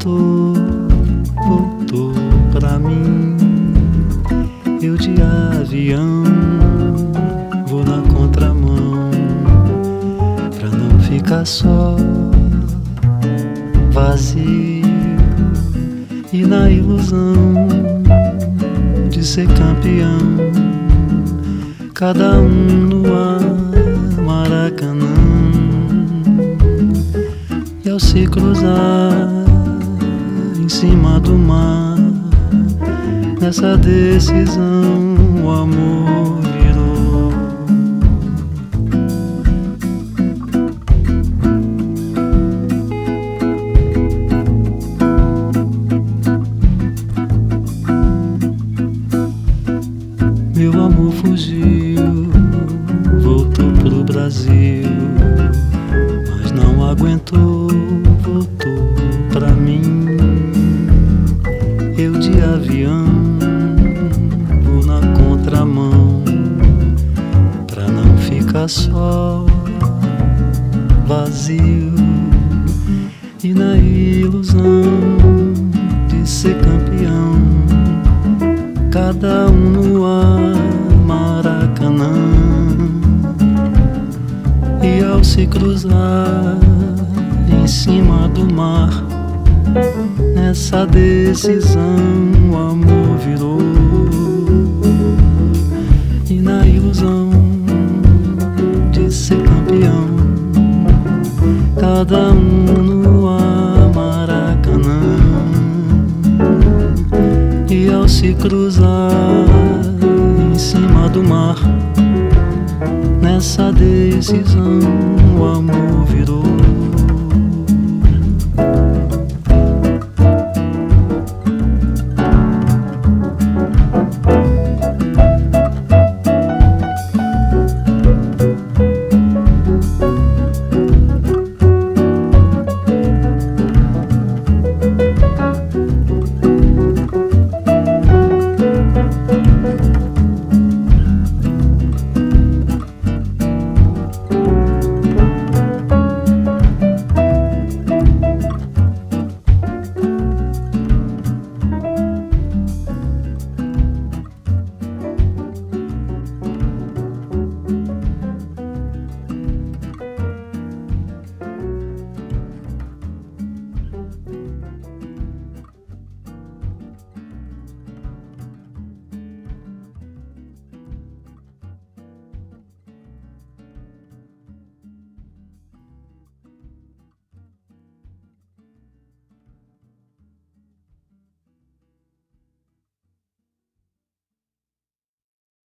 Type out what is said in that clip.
voltou pra mim. Eu de avião vou na contramão pra não ficar só, vazio e na ilusão de ser campeão. Cada um no ar, Maracanã, e ao se cruzar em cima do mar, nessa decisão o amor virou. Meu amor fugiu, voltou pro Brasil, mas não aguentou, voltou pra mim. Eu de avião vou na contramão pra não ficar só, vazio e na ilusão de ser campeão. Cada um no ar, Maracanã, e ao se cruzar em cima do mar, nessa decisão o amor virou. E na ilusão de ser campeão, cada um no ar, Maracanã, e ao se cruzar em cima do mar, nessa decisão o amor